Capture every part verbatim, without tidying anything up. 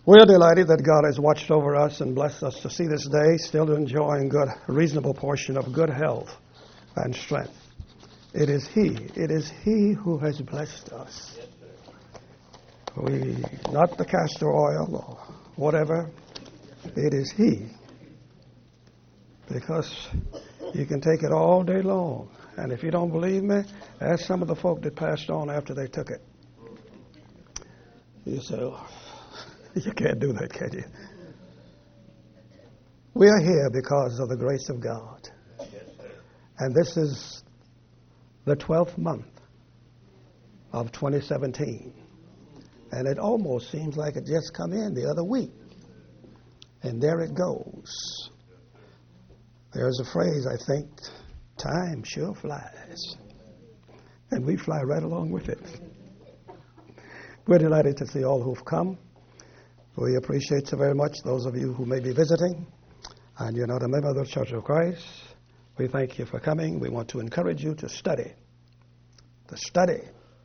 We're delighted that God has watched over us and blessed us to see this day, still enjoying good, a reasonable portion of good health and strength. It is He, it is He who has blessed us. We, not the castor oil or whatever, it is He. Because you can take it all day long. And if you don't believe me, ask some of the folk that passed on after they took it. You say, oh, you can't do that, can you? We are here because of the grace of God. And this is the twelfth month of twenty seventeen. And it almost seems like it just come in the other week. And there it goes. There's a phrase, I think, time sure flies. And we fly right along with it. We're delighted to see all who've come. We appreciate so very much those of you who may be visiting and you're not a member of the Church of Christ. We thank you for coming. We want to encourage you to study, to study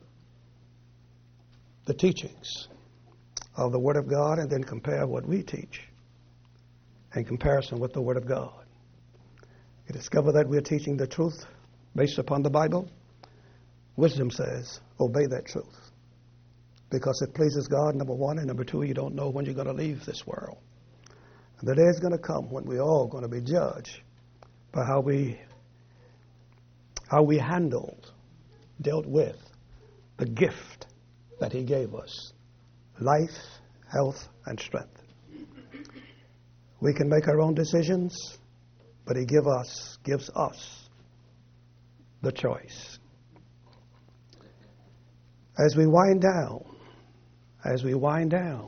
the teachings of the Word of God and then compare what we teach in comparison with the Word of God. You discover that we're teaching the truth based upon the Bible. Wisdom says, obey that truth. Because it pleases God, number one, and number two, you don't know when you're going to leave this world. And the day is going to come when we're all going to be judged by how we how we handled, dealt with the gift that He gave us, life, health, and strength. We can make our own decisions, but He give us, gives us the choice. As we wind down, as we wind down,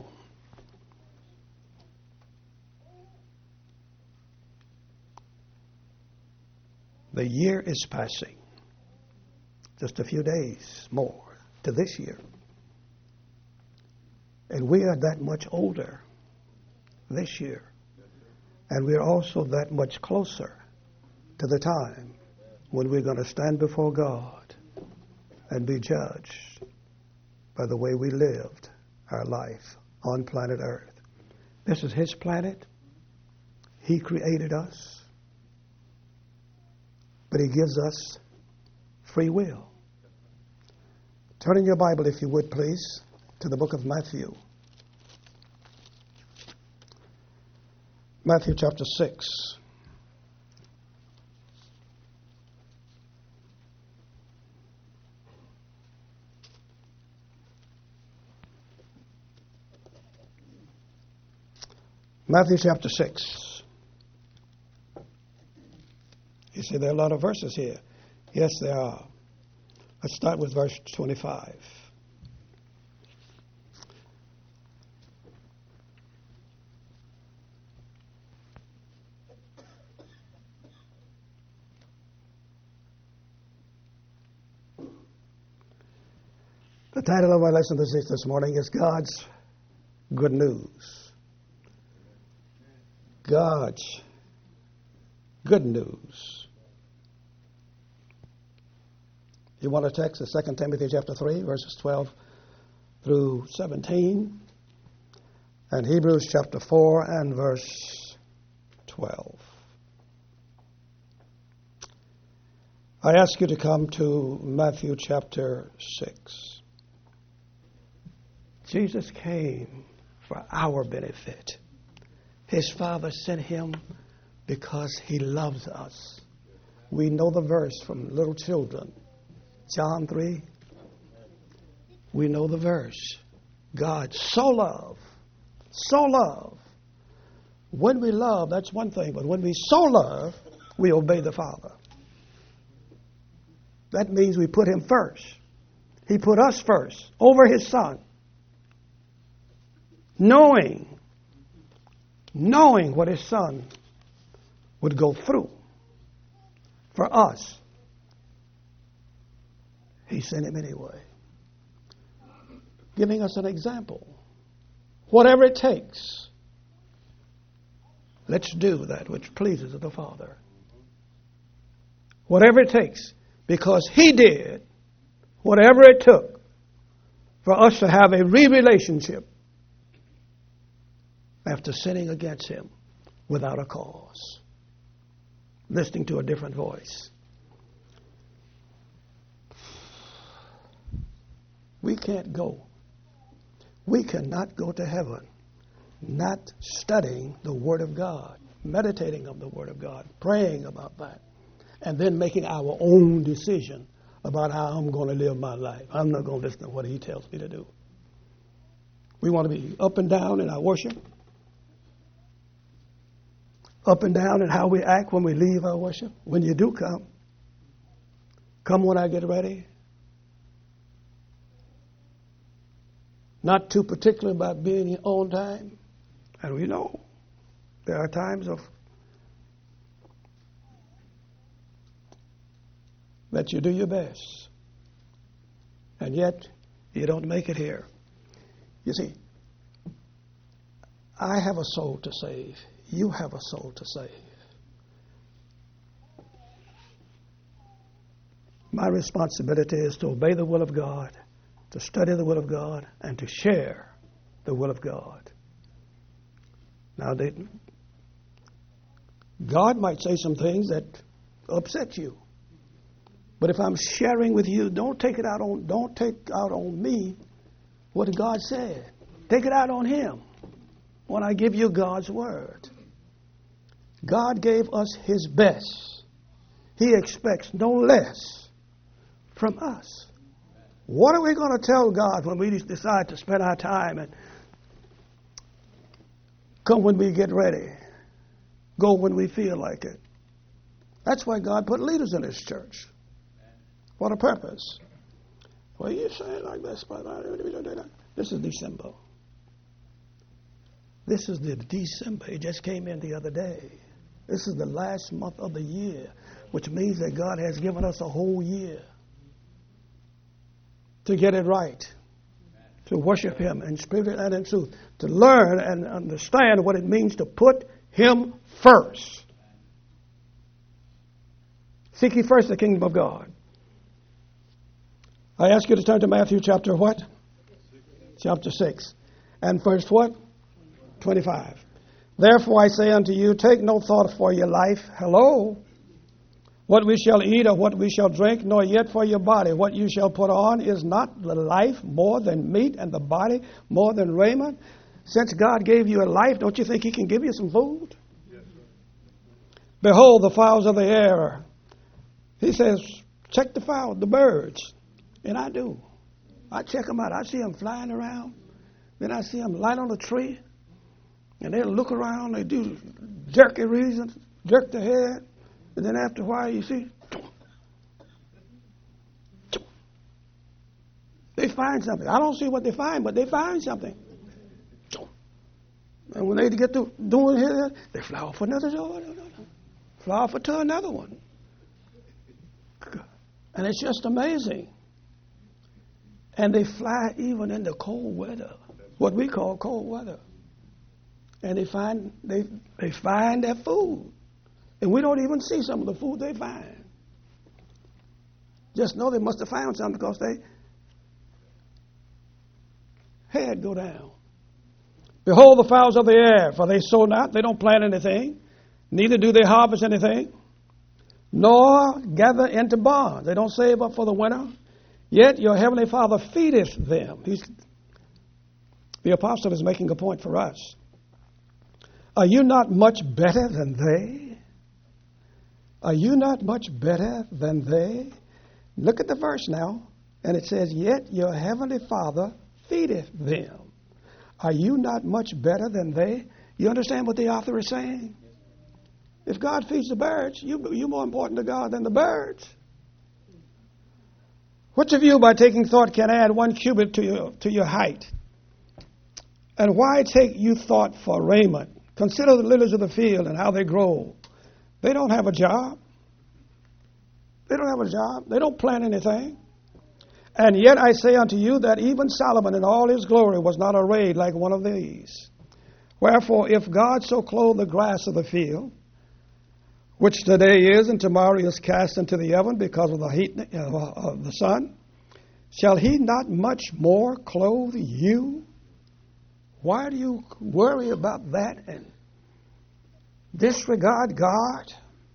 the year is passing. Just a few days more to this year. And we are that much older this year. And we are also that much closer to the time when we're going to stand before God and be judged by the way we lived our life on planet Earth. This is His planet. He created us. But He gives us free will. Turn in your Bible, if you would, please, to the book of Matthew. Matthew chapter six. Matthew chapter six. You see, there are a lot of verses here. Yes, there are. Let's start with verse twenty-five. The title of our lesson this morning is God's Good News. God's good news. You want a text? It's Second Timothy chapter three, verses twelve through seventeen, and Hebrews chapter four and verse twelve. I ask you to come to Matthew chapter six. Jesus came for our benefit. His Father sent Him because He loves us. We know the verse from little children. John three. We know the verse. God so loved, so loved. When we love, that's one thing, but when we so love, we obey the Father. That means we put Him first. He put us first over His Son. Knowing knowing what His Son would go through for us, He sent Him anyway, giving us an example. Whatever it takes, let's do that which pleases the Father. Whatever it takes, because He did whatever it took for us to have a re-relationship after sinning against him without a cause, listening to a different voice. We can't go. We cannot go to heaven not studying the Word of God, meditating on the Word of God, praying about that, and then making our own decision about how I'm going to live my life. I'm not going to listen to what he tells me to do. We want to be up and down in our worship, up and down in how we act when we leave our worship. When you do come, come when I get ready. Not too particular about being on time. And we know there are times of that you do your best, and yet you don't make it here. You see, I have a soul to save. You have a soul to save. My responsibility is to obey the will of God, to study the will of God, and to share the will of God. Now, they, God might say some things that upset you. But if I'm sharing with you, don't take it out on don't take out on me what God said. Take it out on him when I give you God's word. God gave us his best. He expects no less from us. What are we going to tell God when we decide to spend our time and come when we get ready, go when we feel like it? That's why God put leaders in his church. What a purpose. Well, you say it like this, but this is December. This is the December. It just came in the other day. This is the last month of the year, which means that God has given us a whole year to get it right, to worship him in spirit and in truth, to learn and understand what it means to put him first. Seek ye first the kingdom of God. I ask you to turn to Matthew chapter what? Chapter six. And verse what? twenty-five. Therefore I say unto you, take no thought for your life. Hello. What we shall eat or what we shall drink, nor yet for your body. What you shall put on, is not the life more than meat, and the body more than raiment? Since God gave you a life, don't you think he can give you some food? Yes, sir. Behold the fowls of the air. He says, check the fowl, the birds. And I do. I check them out. I see them flying around. Then I see them light on a tree. And they look around. They do jerky reasons, jerk their head. And then after a while, you see, they find something. I don't see what they find, but they find something. And when they get to doing it, they fly off another door. Fly off to another one. And it's just amazing. And they fly even in the cold weather, what we call cold weather. And they find they they find their food. And we don't even see some of the food they find. Just know they must have found something because they head go down. Behold the fowls of the air, for they sow not, they don't plant anything, neither do they harvest anything, nor gather into barns. They don't save up for the winter. Yet your heavenly Father feedeth them. He's, the apostle is making a point for us. Are you not much better than they? Are you not much better than they? Look at the verse now. And it says, yet your heavenly Father feedeth them. Are you not much better than they? You understand what the author is saying? If God feeds the birds, you, you're more important to God than the birds. Which of you, by taking thought, can add one cubit to your, to your height? And why take you thought for raiment? Consider the lilies of the field and how they grow. They don't have a job. They don't have a job. They don't plant anything. And yet I say unto you that even Solomon in all his glory was not arrayed like one of these. Wherefore, if God so clothe the grass of the field, which today is and tomorrow is cast into the oven because of the heat of the sun, shall he not much more clothe you, Why do you worry about that and disregard God?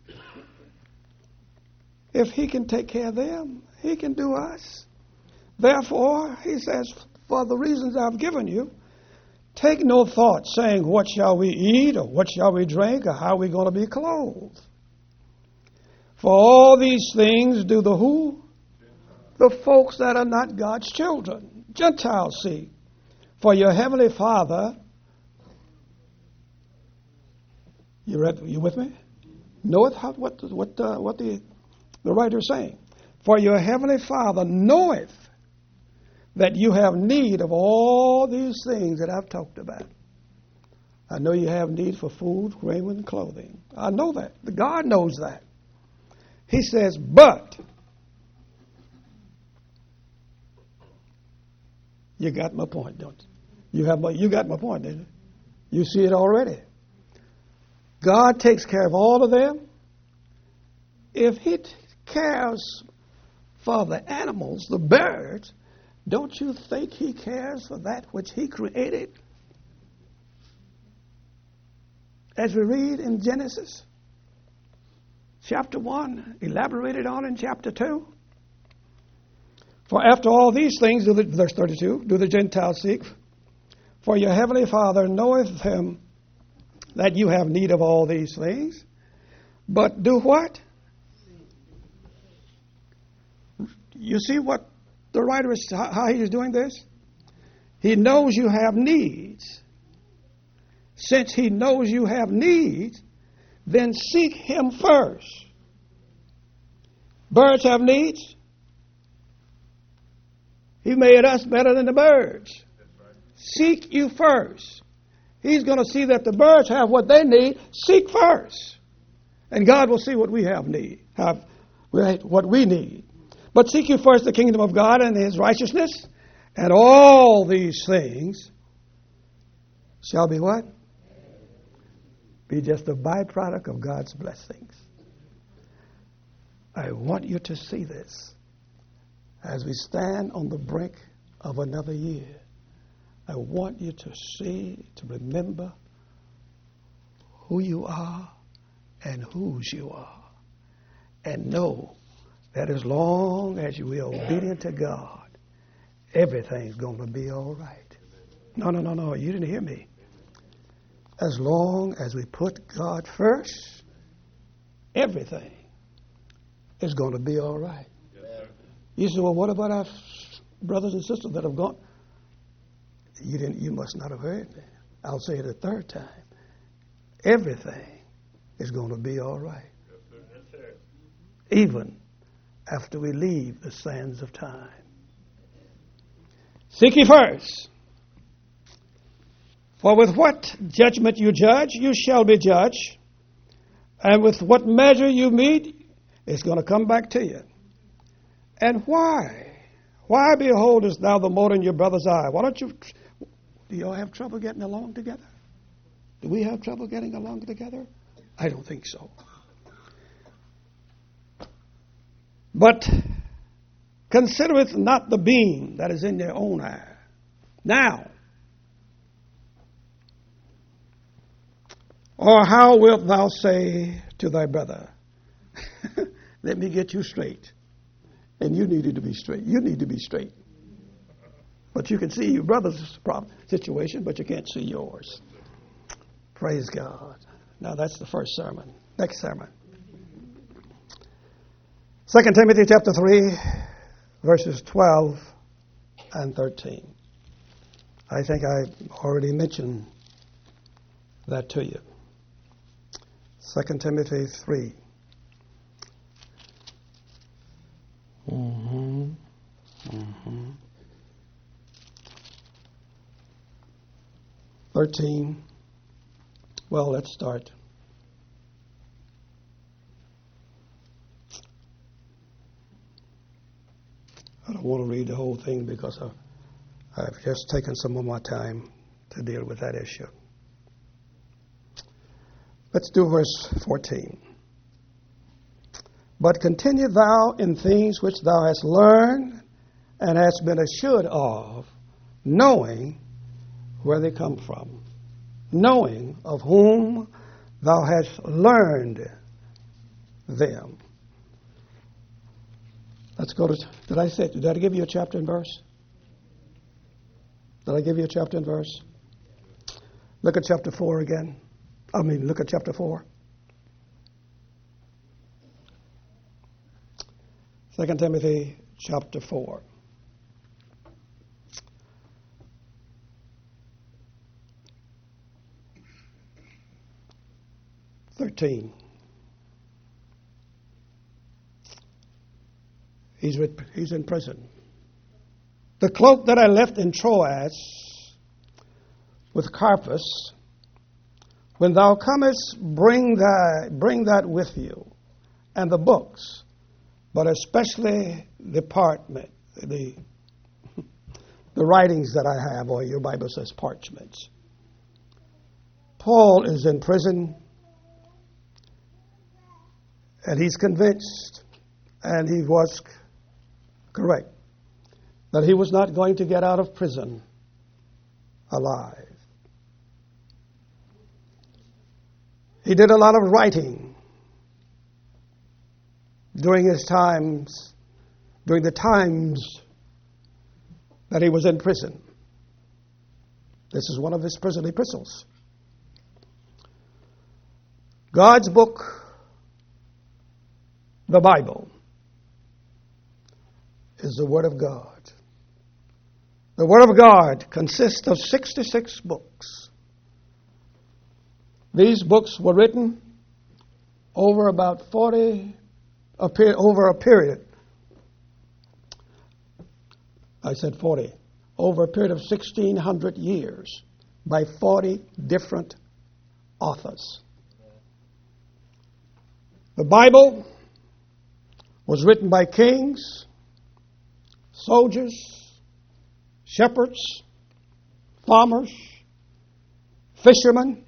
If he can take care of them, he can do us. Therefore, he says, for the reasons I've given you, take no thought saying, what shall we eat, or what shall we drink, or how are we going to be clothed? For all these things do the who? The folks that are not God's children, Gentiles seek. For your heavenly Father, you read? You with me? Knoweth how, what what uh, what the the writer is saying. For your heavenly Father knoweth that you have need of all these things that I've talked about. I know you have need for food, raiment, and clothing. I know that. God knows that. He says, but you got my point, don't you? You have my, you got my point, didn't you? You see it already. God takes care of all of them. If he t- cares for the animals, the birds, don't you think he cares for that which he created? As we read in Genesis chapter one, elaborated on in chapter two. For after all these things, do the, verse thirty-two, do the Gentiles seek? For your heavenly Father knoweth him that you have need of all these things. But do what? You see what the writer is, how he is doing this? He knows you have needs. Since he knows you have needs, then seek him first. Birds have needs. He made us better than the birds. Seek you first. He's going to see that the birds have what they need. Seek first. And God will see what we have need, have what we need. But seek you first the kingdom of God and his righteousness, and all these things shall be what? Be just a byproduct of God's blessings. I want you to see this as we stand on the brink of another year. I want you to see, to remember who you are and whose you are. And know that as long as you are obedient to God, everything's going to be all right. No, no, no, no, you didn't hear me. As long as we put God first, everything is going to be all right. Yes, you say, well, what about our brothers and sisters that have gone? You didn't. You must not have heard me. I'll say it a third time. Everything is going to be all right. Yes, sir. Yes, sir. Even after we leave the sands of time. Seek ye first. For with what judgment you judge, you shall be judged. And with what measure you meet, it's going to come back to you. And why? Why beholdest thou the mote in your brother's eye? Why don't you... Do y'all have trouble getting along together? Do we have trouble getting along together? I don't think so. But considereth not the beam that is in their own eye. Now, or how wilt thou say to thy brother, let me get you straight. And you needed to be straight. You need to be straight. But you can see your brother's problem, situation, but you can't see yours. Praise God. Now that's the first sermon. Next sermon. Second Timothy chapter three, verses twelve and thirteen. I think I already mentioned that to you. Second Timothy three. Mm-hmm. Mm-hmm. thirteen. Well, let's start. I don't want to read the whole thing because I've, I've just taken some of my time to deal with that issue. Let's do verse fourteen. But continue thou in things which thou hast learned and hast been assured of, knowing where they come from, knowing of whom thou hast learned them. Let's go to, did I say, did I give you a chapter and verse? Did I give you a chapter and verse? Look at chapter four again. I mean, look at chapter four. Second Timothy chapter four. Thirteen. He's with, he's in prison. The cloak that I left in Troas with Carpus, when thou comest, bring that, bring that with you, and the books, but especially the parchment, the, the writings that I have, or your Bible says parchments. Paul is in prison, and he's convinced, and he was correct, that he was not going to get out of prison alive. He did a lot of writing during his times, during the times that he was in prison. This is one of his prison epistles. God's book, the Bible, is the Word of God. The Word of God consists of sixty-six books. These books were written over about forty, a period, over a period, I said forty, over a period of sixteen hundred years by forty different authors. The Bible was written by kings, soldiers, shepherds, farmers, fishermen.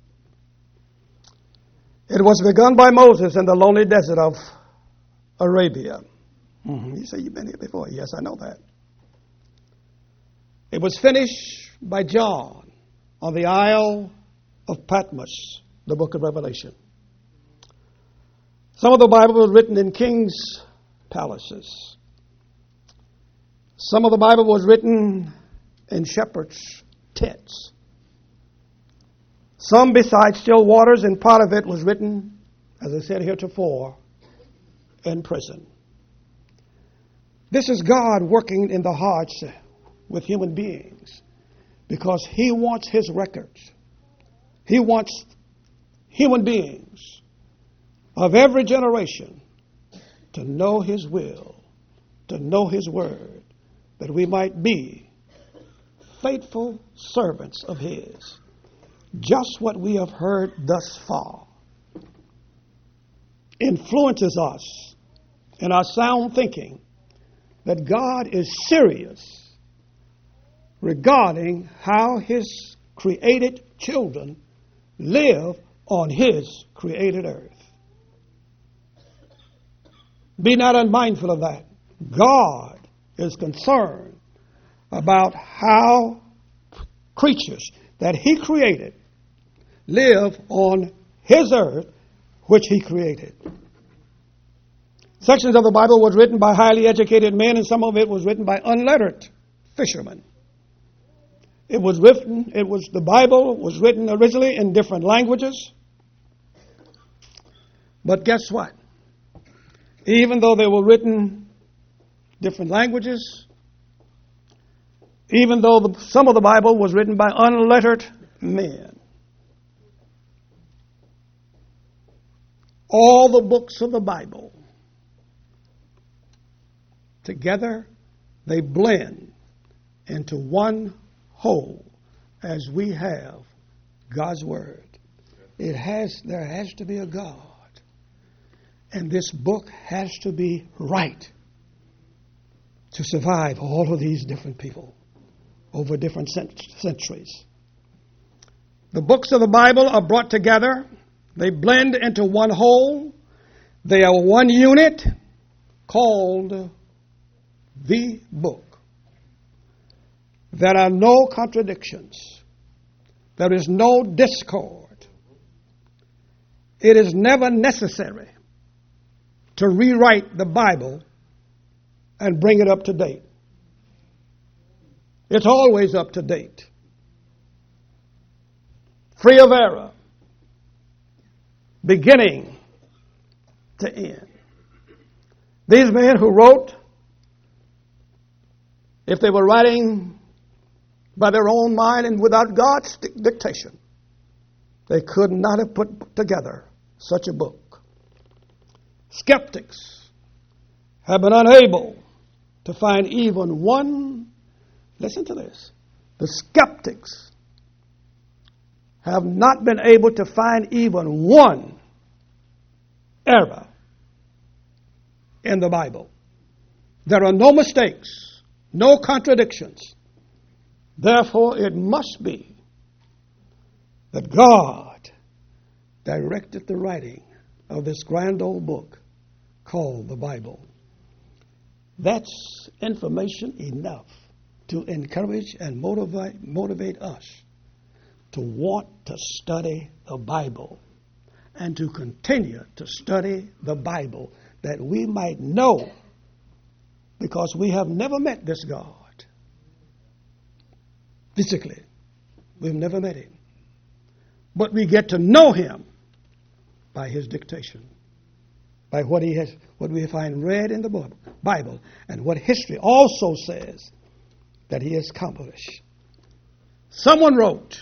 It was begun by Moses in the lonely desert of Arabia. Mm-hmm. You say you've been here before. Yes, I know that. It was finished by John on the Isle of Patmos, the book of Revelation. Some of the Bible was written in kings' palaces. Some of the Bible was written in shepherds' tents. Some, besides still waters, and part of it was written, as I said heretofore, in prison. This is God working in the hearts with human beings because He wants His records. He wants human beings of every generation to know His will, to know His word, that we might be faithful servants of His. Just what we have heard thus far influences us in our sound thinking that God is serious regarding how His created children live on His created earth. Be not unmindful of that. God is concerned about how creatures that He created live on His earth, which He created. Sections of the Bible was written by highly educated men, and some of it was written by unlettered fishermen. It was written, it was, the Bible was written originally in different languages. But guess what? Even though they were written different languages, even though the, some of the Bible was written by unlettered men, all the books of the Bible together, they blend into one whole as we have God's Word. It has, there has to be a God. And this book has to be right to survive all of these different people over different cent- centuries. The books of the Bible are brought together. They blend into one whole. They are one unit called the book. There are no contradictions. There is no discord. It is never necessary to rewrite the Bible and bring it up to date. It's always up to date. Free of error. Beginning to end. These men who wrote, if they were writing by their own mind and without God's dictation, they could not have put together such a book. Skeptics have been unable to find even one, listen to this, the skeptics have not been able to find even one error in the Bible. There are no mistakes, no contradictions. Therefore, it must be that God directed the writing of this grand old book called the Bible. That's information enough to encourage and motivate, motivate us to want to study the Bible and to continue to study the Bible, that we might know, because we have never met this God physically. We've never met him. But we get to know him by his dictation, by what he has, what we find read in the Bible, and what history also says that he has accomplished. Someone wrote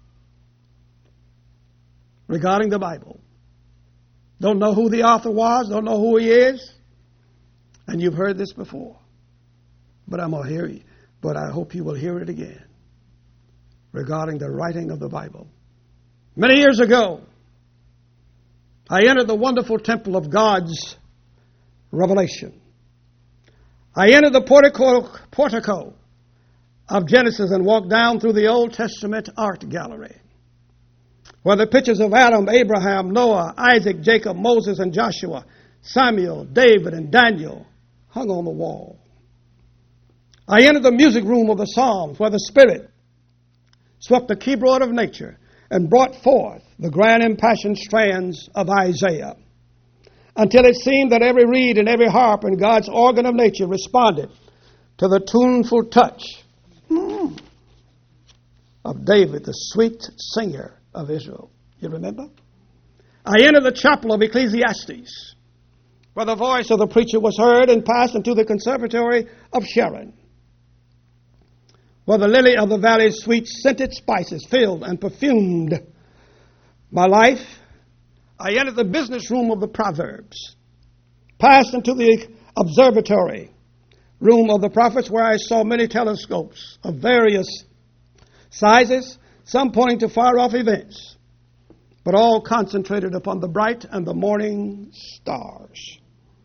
regarding the Bible. Don't know who the author was, don't know who he is, and you've heard this before. But I'm going to hear you, but I hope you will hear it again regarding the writing of the Bible. Many years ago, I entered the wonderful temple of God's revelation. I entered the portico, portico of Genesis and walked down through the Old Testament art gallery, where the pictures of Adam, Abraham, Noah, Isaac, Jacob, Moses, and Joshua, Samuel, David, and Daniel hung on the wall. I entered the music room of the Psalms, where the Spirit swept the keyboard of nature and brought forth the grand impassioned strands of Isaiah, until it seemed that every reed and every harp and God's organ of nature responded to the tuneful touch mm, of David, the sweet singer of Israel. You remember? I entered the chapel of Ecclesiastes, where the voice of the preacher was heard, and passed into the conservatory of Sharon, where the lily of the valley's sweet scented spices filled and perfumed my life. I entered the business room of the Proverbs, passed into the observatory room of the prophets, where I saw many telescopes of various sizes, some pointing to far-off events, but all concentrated upon the bright and the morning stars.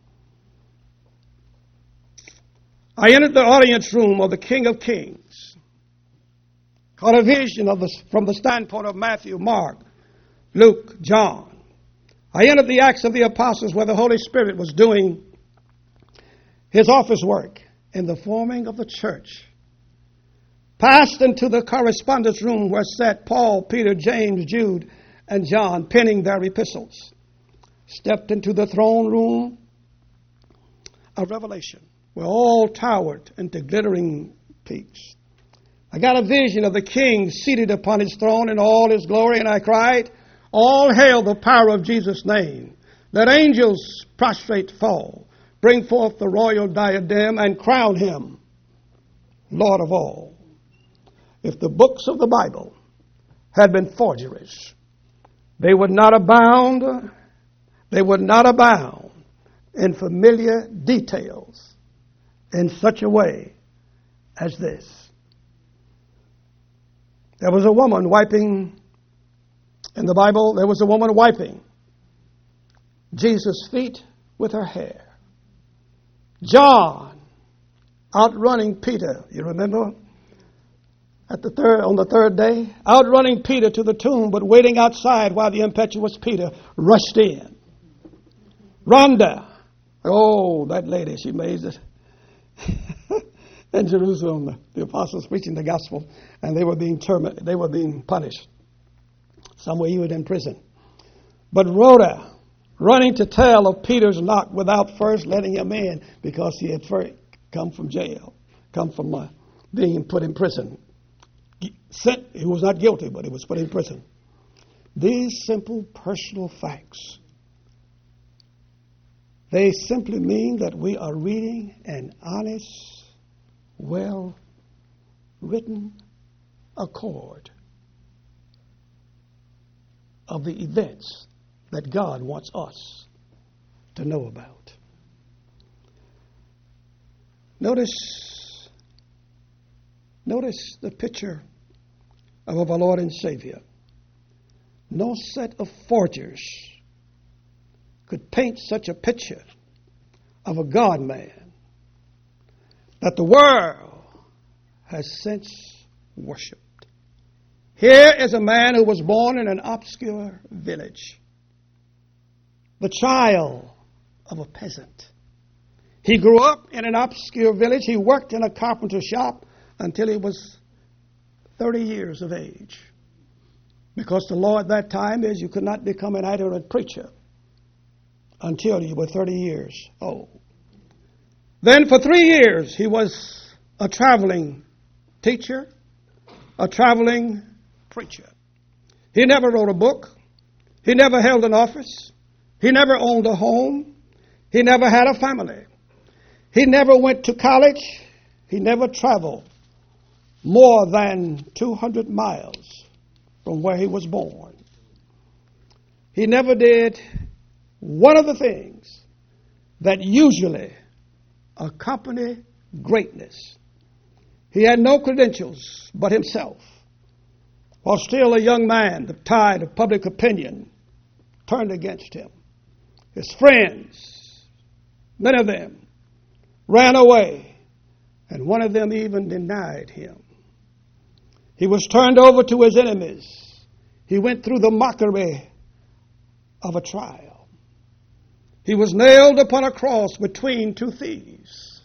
I entered the audience room of the King of Kings, caught a vision of the, from the standpoint of Matthew, Mark, Luke, John. I entered the Acts of the Apostles, where the Holy Spirit was doing his office work in the forming of the church. Passed into the correspondence room, where sat Paul, Peter, James, Jude, and John, penning their epistles. Stepped into the throne room of Revelation, where all towered into glittering peaks. I got a vision of the King seated upon his throne in all his glory, and I cried, "All hail the power of Jesus' name. Let angels prostrate fall. Bring forth the royal diadem and crown him Lord of all." If the books of the Bible had been forgeries, they would not abound, they would not abound in familiar details in such a way as this. There was a woman wiping, in the Bible, there was a woman wiping Jesus' feet with her hair. John outrunning Peter, you remember? At the third, on the third day, outrunning Peter to the tomb, but waiting outside while the impetuous Peter rushed in. Rhonda, oh, that lady, she made it. In Jerusalem, the, the apostles preaching the gospel, and they were being terminated, they were being punished. Somewhere he was in prison. But Rhoda, running to tell of Peter's knock without first letting him in because he had first come from jail, come from uh, being put in prison. Sent, he was not guilty, but he was put in prison. These simple personal facts, they simply mean that we are reading an honest, well-written accord of the events that God wants us to know about. Notice, notice the picture of our Lord and Savior. No set of forgers could paint such a picture of a God-man that the world has since worshipped. Here is a man who was born in an obscure village, the child of a peasant. He grew up in an obscure village. He worked in a carpenter shop until he was thirty years of age. Because the law at that time is you could not become an itinerant preacher until you were thirty years old. Then for three years he was a traveling teacher, a traveling preacher. He never wrote a book. He never held an office. He never owned a home. He never had a family. He never went to college. He never traveled more than two hundred miles from where he was born. He never did one of the things that usually accompany greatness. He had no credentials but himself. While still a young man, the tide of public opinion turned against him. His friends, many of them, ran away, and one of them even denied him. He was turned over to his enemies. He went through the mockery of a trial. He was nailed upon a cross between two thieves.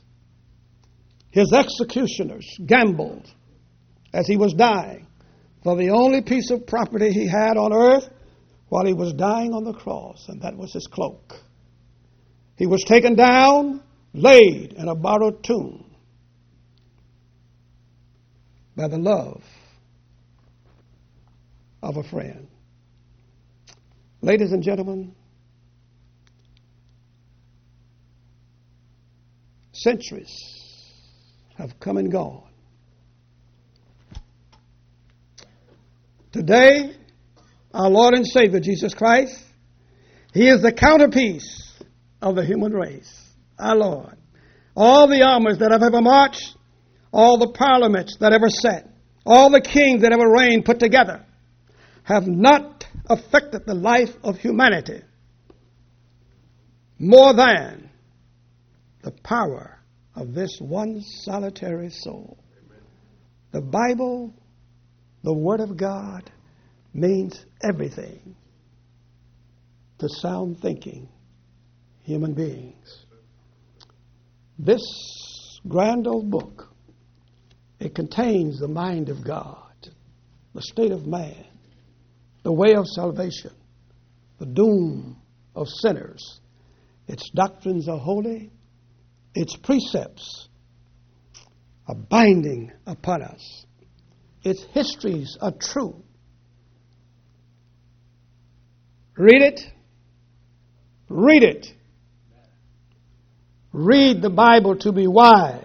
His executioners gambled as he was dying for the only piece of property he had on earth while he was dying on the cross, and that was his cloak. He was taken down, laid in a borrowed tomb by the love of a friend. Ladies and gentlemen, centuries have come and gone. Today, our Lord and Savior, Jesus Christ, He is the counterpiece of the human race, our Lord. All the armies that have ever marched, all the parliaments that ever sat, all the kings that ever reigned put together have not affected the life of humanity more than the power of this one solitary soul. The Bible, the Word of God, means everything to sound thinking human beings. This grand old book, it contains the mind of God, the state of man, the way of salvation, the doom of sinners. Its doctrines are holy. Its precepts are binding upon us. Its histories are true. Read it. Read it. Read the Bible to be wise.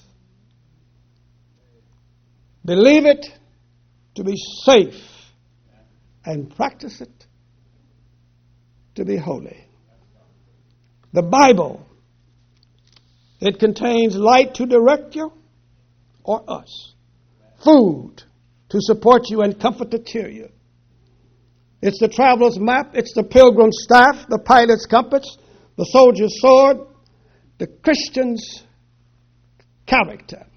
Believe it to be safe. And practice it to be holy. The Bible, it contains light to direct you or us. Food to support you and comfort to cheer you. It's the traveler's map. It's the pilgrim's staff, the pilot's compass, the soldier's sword, the Christian's character.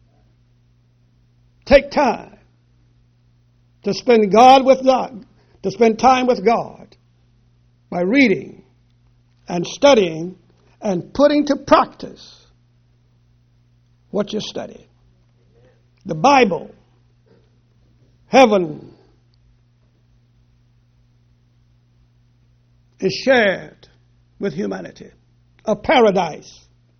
Take time to spend God with God, to spend time with God by reading and studying and putting to practice what you study. The Bible, heaven is shared with humanity. A paradise.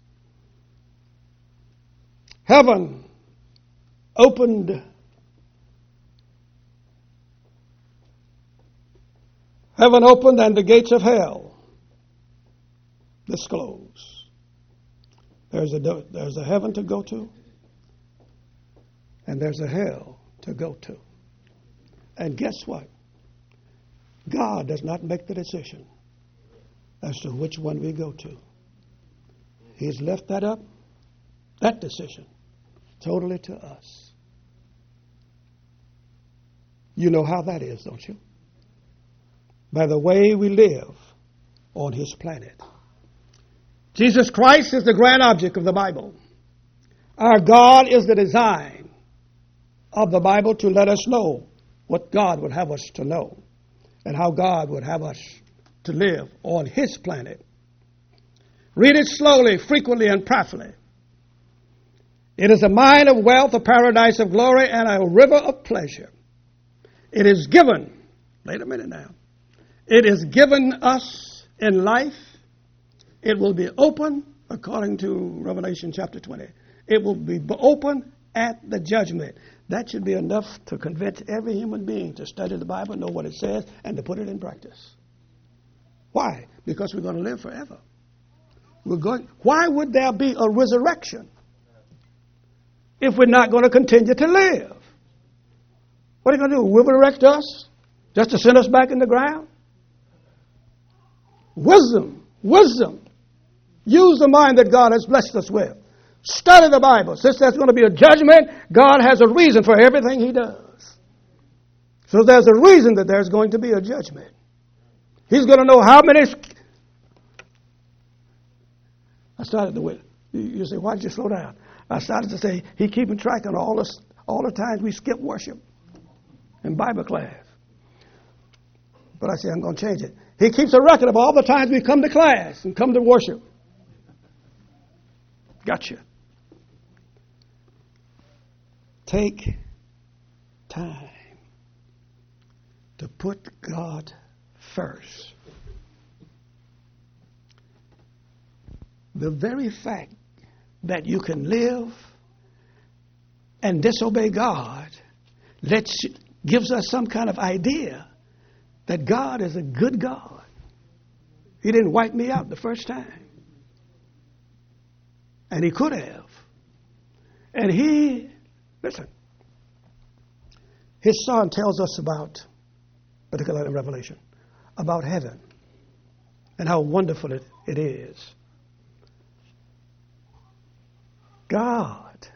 Heaven opened. Heaven opened and the gates of hell disclosed. There's a, there's a heaven to go to, and there's a hell to go to. And guess what? God does not make the decision as to which one we go to. He's left that up, that decision, totally to us. You know how that is, don't you? By the way we live on His planet. Jesus Christ is the grand object of the Bible. Our God is the design of the Bible to let us know what God would have us to know and how God would have us to live on His planet. Read it slowly, frequently, and prayerfully. It is a mine of wealth, a paradise of glory, and a river of pleasure. It is given, wait a minute now, it is given us in life. It will be open, according to Revelation chapter twenty. It will be open at the judgment. That should be enough to convince every human being to study the Bible, know what it says, and to put it in practice. Why? Because we're going to live forever. We're going. Why would there be a resurrection if we're not going to continue to live? What are you going to do? Resurrect us just to send us back in the ground? Wisdom, wisdom. Use the mind that God has blessed us with. Study the Bible. Since there's going to be a judgment, God has a reason for everything He does. So there's a reason that there's going to be a judgment. He's going to know how many. I started to. You say, why did you slow down? I started to say, He's keeping track of all the, all the times we skip worship in Bible class. But I said, I'm going to change it. He keeps a record of all the times we come to class and come to worship. Gotcha. Take time to put God first. The very fact that you can live and disobey God lets, gives us some kind of idea that God is a good God. He didn't wipe me out the first time. And He could have. And He, listen, His Son tells us about, particularly in Revelation, about heaven and how wonderful it, it is. God,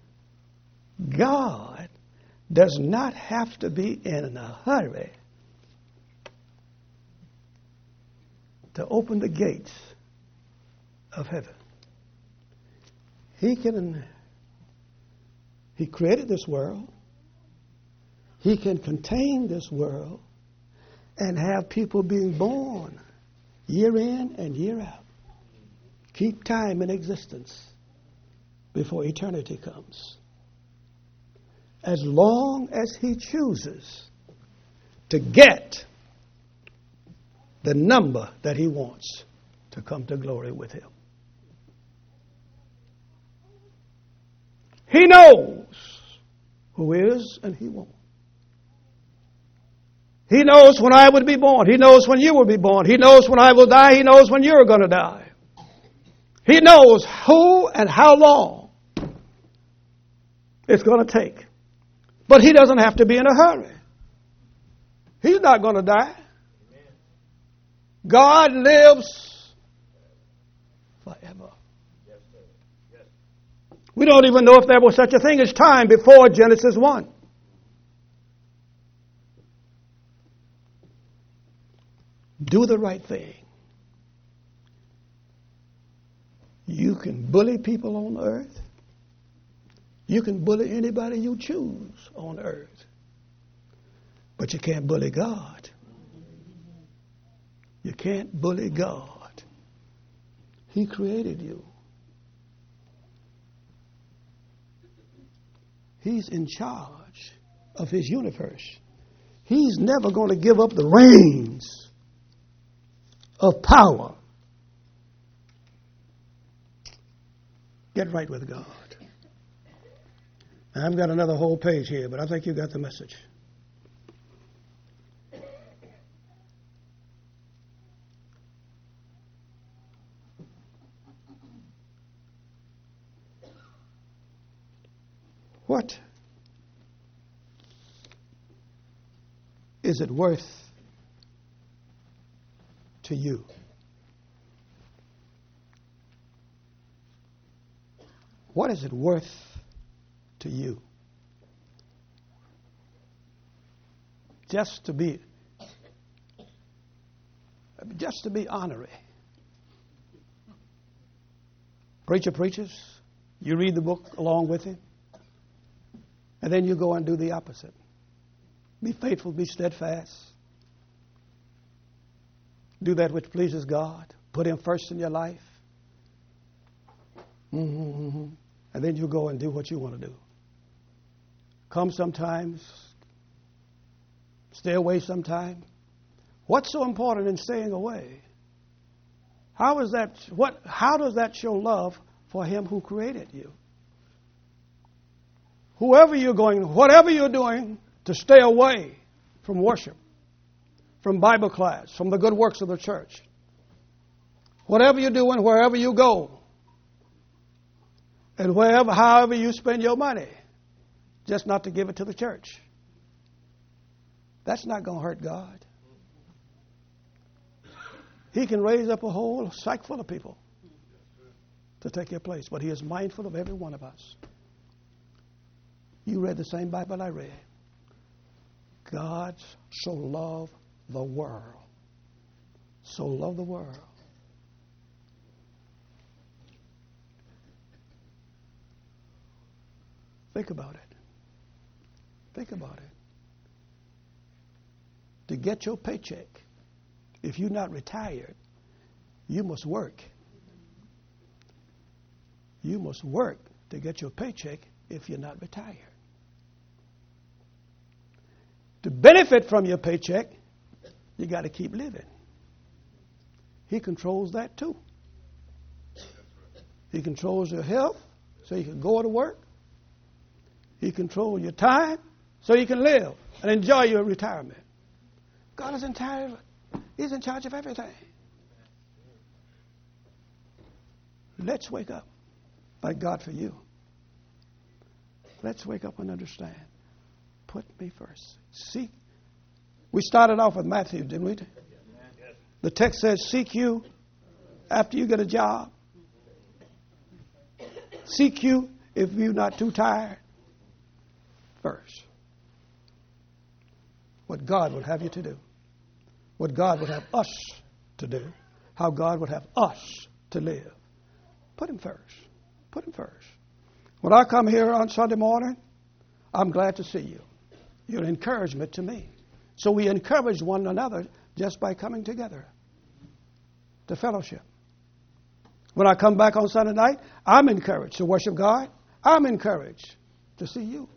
God does not have to be in a hurry to open the gates of heaven. He can, He created this world. He can contain this world and have people being born year in and year out. Keep time in existence before eternity comes. As long as He chooses to get the number that He wants to come to glory with Him. He knows who is and He won't. He knows when I would be born. He knows when you will be born. He knows when I will die. He knows when you're going to die. He knows who and how long it's going to take. But He doesn't have to be in a hurry. He's not going to die. God lives forever. We don't even know if there was such a thing as time before Genesis one. Do the right thing. You can bully people on earth. You can bully anybody you choose on earth. But you can't bully God. You can't bully God. He created you. He's in charge of His universe. He's never going to give up the reins of power. Get right with God. Now, I've got another whole page here, but I think you got the message. What is it worth to you? What is it worth to you? Just to be, just to be honorary. Preacher preaches, you read the book along with him, and then you go and do the opposite. Be faithful, be steadfast. Do that which pleases God. Put Him first in your life. Mm-hmm, mm-hmm. And then you go and do what you want to do. Come sometimes. Stay away sometime. What's so important in staying away? How is that? What? How does that show love for Him who created you? Whoever you're going, whatever you're doing to stay away from worship, from Bible class, from the good works of the church, whatever you're doing, wherever you go, and wherever, however you spend your money, just not to give it to the church. That's not going to hurt God. He can raise up a whole sack full of people to take your place, but He is mindful of every one of us. You read the same Bible I read. God so loved the world. So loved the world. Think about it. Think about it. To get your paycheck, if you're not retired, you must work. You must work to get your paycheck if you're not retired. To benefit from your paycheck, you got to keep living. He controls that too. He controls your health so you can go to work. He controls your time so you can live and enjoy your retirement. God is in charge. He's in charge of everything. Let's wake up. Thank God for you. Let's wake up and understand. Put me first. Seek. We started off with Matthew, didn't we? The text says, seek you after you get a job. Seek you if you're not too tired. First. What God would have you to do. What God would have us to do. How God would have us to live. Put Him first. Put Him first. When I come here on Sunday morning, I'm glad to see you. You're an encouragement to me. So we encourage one another just by coming together to fellowship. When I come back on Sunday night, I'm encouraged to worship God. I'm encouraged to see you.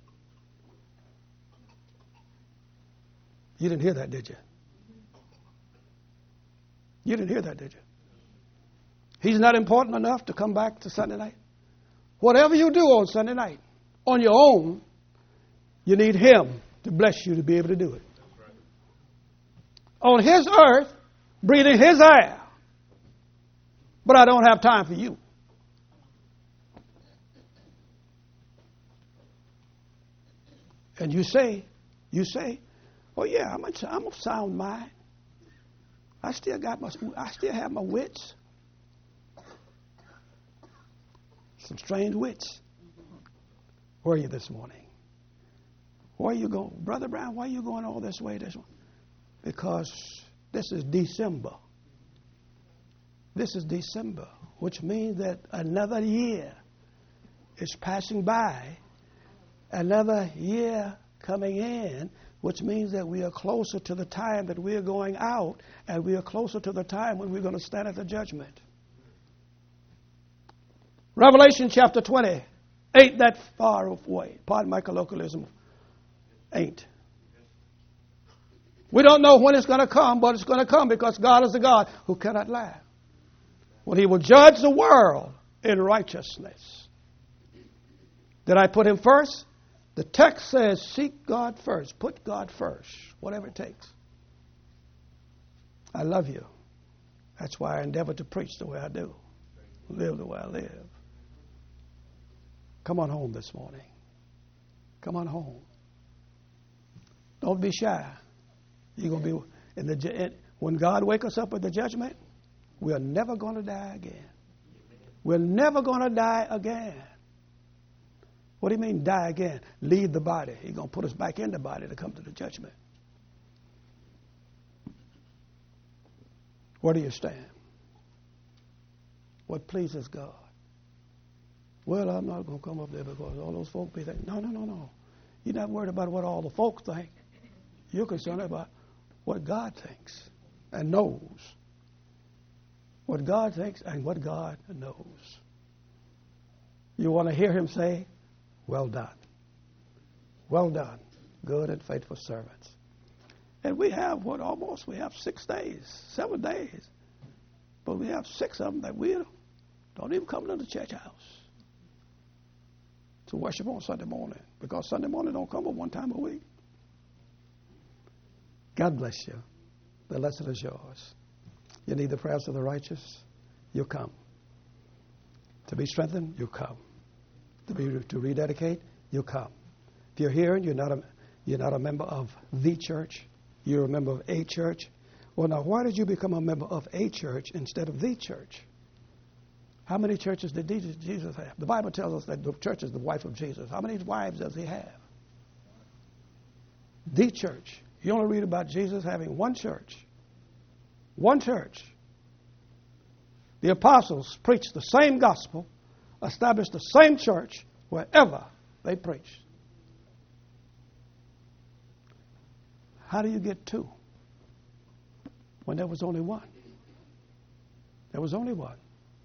You didn't hear that, did you? You didn't hear that, did you? He's not important enough to come back to Sunday night. Whatever you do on Sunday night, on your own, you need Him to bless you to be able to do it. On His earth, breathing His air. But I don't have time for you. And you say, you say, oh yeah, I'm a, I'm a sound mind. I still got my, I still have my wits. Some strange wits. Where are you this morning? Where are you going? Brother Brown, why are you going all this way this way? Because this is December. This is December, which means that another year is passing by. Another year coming in, which means that we are closer to the time that we are going out, and we are closer to the time when we're going to stand at the judgment. Revelation chapter twenty ain't that far away. Pardon my colloquialism. Ain't. We don't know when it's going to come, but it's going to come because God is a God who cannot lie. When he will judge the world in righteousness. Did I put him first? The text says, seek God first. Put God first, whatever it takes. I love you. That's why I endeavor to preach the way I do, live the way I live. Come on home this morning. Come on home. Don't be shy. You're going to be in the when God wakes us up with the judgment, we're never going to die again. We're never going to die again. What do you mean die again? Leave the body. He's going to put us back in the body to come to the judgment. Where do you stand? What pleases God? Well, I'm not going to come up there because all those folks be thinking, no, no, no, no. You're not worried about what all the folks think. You're concerned about what God thinks and knows. What God thinks and what God knows. You want to hear him say, well done. Well done, good and faithful servants. And we have what almost, we have six days, seven days. But we have six of them that we don't even come to the church house to worship on Sunday morning. Because Sunday morning don't come but one time a week. God bless you. The lesson is yours. You need the prayers of the righteous, you come. To be strengthened, you come. To be to rededicate, you come. If you're here and you're not a you're not a member of the church, you're a member of a church. Well, now, why did you become a member of a church instead of the church? How many churches did Jesus have? The Bible tells us that the church is the wife of Jesus. How many wives does he have? The church. You only read about Jesus having one church. One church. The apostles preached the same gospel, established the same church wherever they preached. How do you get two when there was only one? There was only one.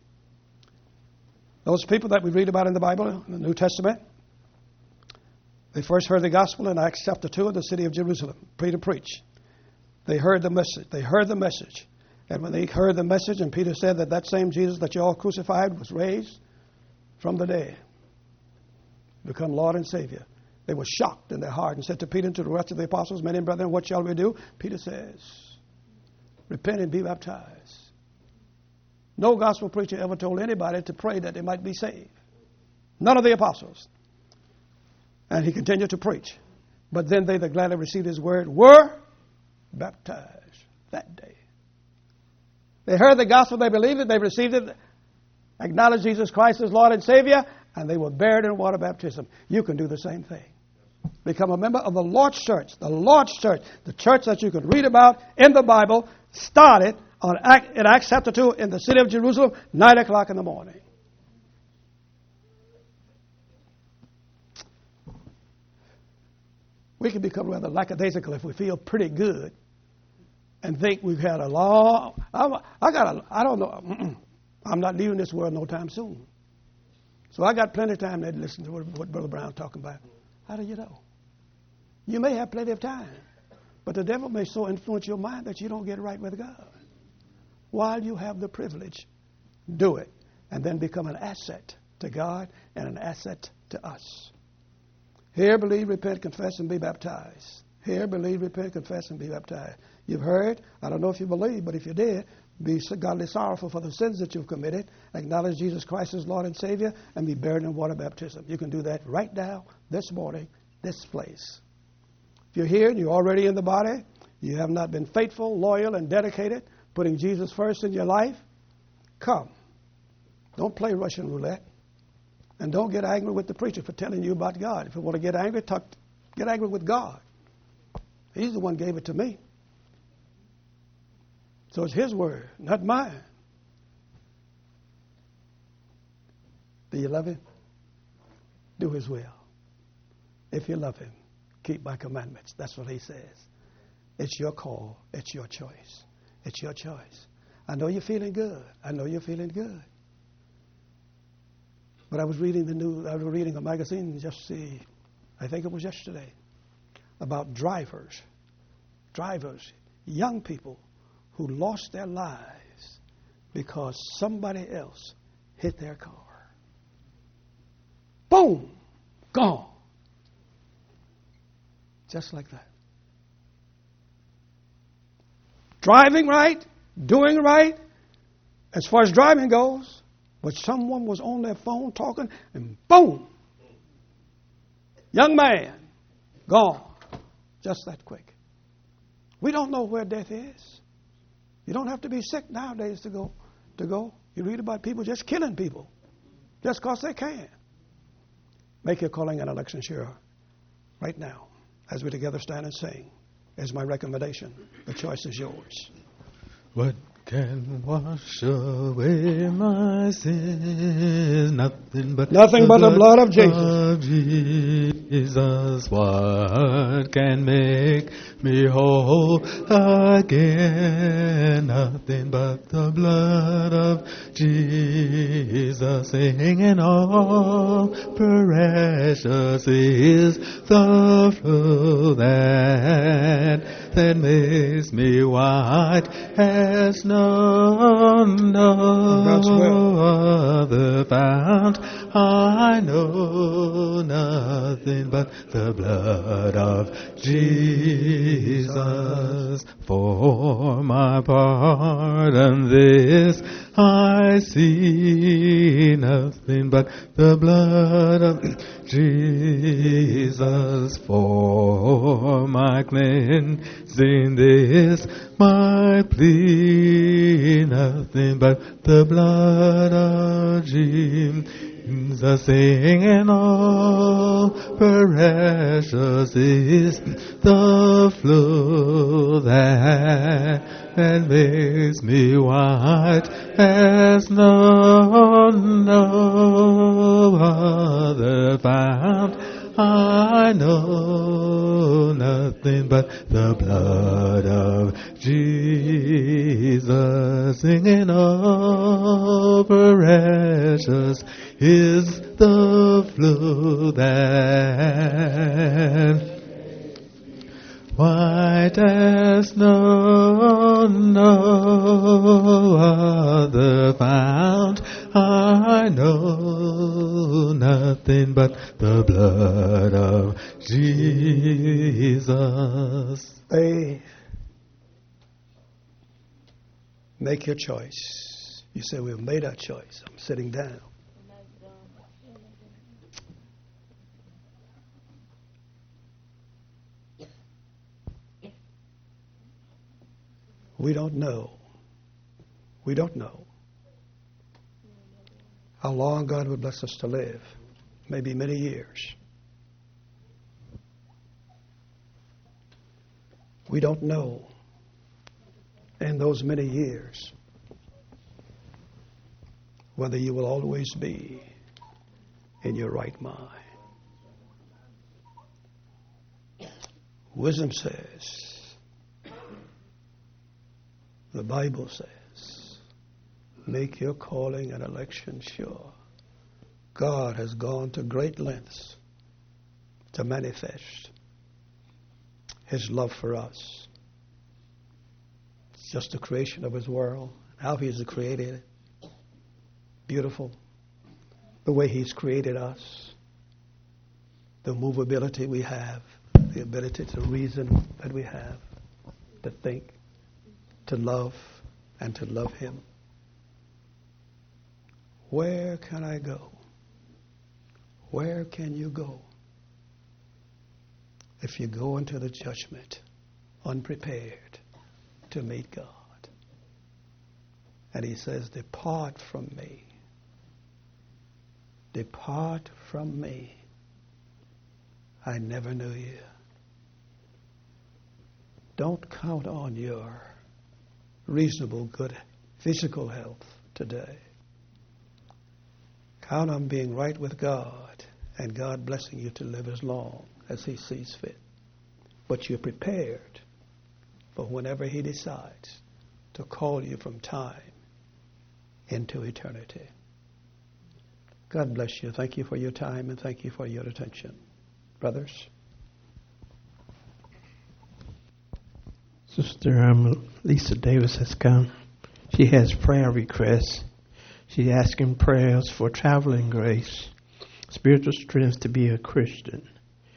Those people that we read about in the Bible, in the New Testament, they first heard the gospel in Acts chapter two in the city of Jerusalem. Peter preached. They heard the message. They heard the message. And when they heard the message, and Peter said that that same Jesus that you all crucified was raised from the dead, become Lord and Savior. They were shocked in their heart and said to Peter and to the rest of the apostles, men and brethren, what shall we do? Peter says, repent and be baptized. No gospel preacher ever told anybody to pray that they might be saved. None of the apostles. And he continued to preach. But then they that gladly received his word were baptized that day. They heard the gospel, they believed it, they received it, acknowledged Jesus Christ as Lord and Savior, and they were buried in water baptism. You can do the same thing. Become a member of the Lord's church. The Lord's church, the church that you can read about in the Bible, started on Act, in Acts chapter two in the city of Jerusalem, nine o'clock in the morning. We can become rather lackadaisical if we feel pretty good and think we've had a long. I, I got. A, I don't know. I'm not leaving this world no time soon. So I got plenty of time to listen to what, what Brother Brown's talking about. How do you know? You may have plenty of time, but the devil may so influence your mind that you don't get right with God. While you have the privilege, do it, and then become an asset to God and an asset to us. Hear, believe, repent, confess, and be baptized. Hear, believe, repent, confess, and be baptized. You've heard. I don't know if you believe, but if you did, be godly sorrowful for the sins that you've committed. Acknowledge Jesus Christ as Lord and Savior, and be buried in water baptism. You can do that right now, this morning, this place. If you're here and you're already in the body, you have not been faithful, loyal, and dedicated, putting Jesus first in your life, come. Don't play Russian roulette. And don't get angry with the preacher for telling you about God. If you want to get angry, talk, get angry with God. He's the one who gave it to me. So it's his word, not mine. Do you love him? Do his will. If you love him, keep my commandments. That's what he says. It's your call. It's your choice. It's your choice. I know you're feeling good. I know you're feeling good. But I was reading the new. I was reading a magazine just see, I think it was yesterday, about drivers drivers, young people who lost their lives because somebody else hit their car. Boom! Gone. Just like that. Driving right, doing right, as far as driving goes, but someone was on their phone talking, and boom! Young man, gone. Just that quick. We don't know where death is. You don't have to be sick nowadays to go. To go. You read about people just killing people just because they can. Make your calling and election sure right now as we together stand and sing. Is my recommendation. The choice is yours. What can wash away my sins? Nothing but Nothing the but the blood of Jesus. Of Jesus. What can make me whole again? Nothing but the blood of Jesus. Singing, all precious is the flow that that makes me white as snow. No other fount. I know nothing but the blood of Jesus. For my pardon this I see, nothing but the blood of Jesus. For my cleansing this my plea, nothing but the blood of Jesus. Singing, all precious is the flow that and makes me white as snow. No other fount. I know nothing but the blood of Jesus. Singing, all precious is the flow that white as snow, no other fount. I know nothing but the blood of Jesus. They make your choice. You say, we've made our choice. I'm sitting down. We don't know. We don't know how long God would bless us to live. Maybe many years. We don't know in those many years whether you will always be in your right mind. Wisdom says, the Bible says, make your calling and election sure. God has gone to great lengths to manifest His love for us. It's just the creation of His world, how He has created it. Beautiful. The way He's created us. The movability we have. The ability to reason that we have. To think. To love and to love Him. Where can I go? Where can you go if you go into the judgment unprepared to meet God? And He says, depart from me. Depart from me. I never knew you. Don't count on your reasonable, good physical health today. Count on being right with God and God blessing you to live as long as He sees fit. But you're prepared for whenever He decides to call you from time into eternity. God bless you. Thank you for your time and thank you for your attention. Brothers. Sister um, Lisa Davis has come. She has prayer requests. She's asking prayers for traveling grace, spiritual strength to be a Christian.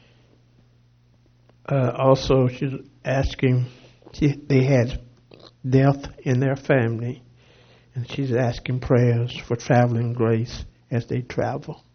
Uh, also, she's asking, she, they had death in their family, and she's asking prayers for traveling grace as they travel.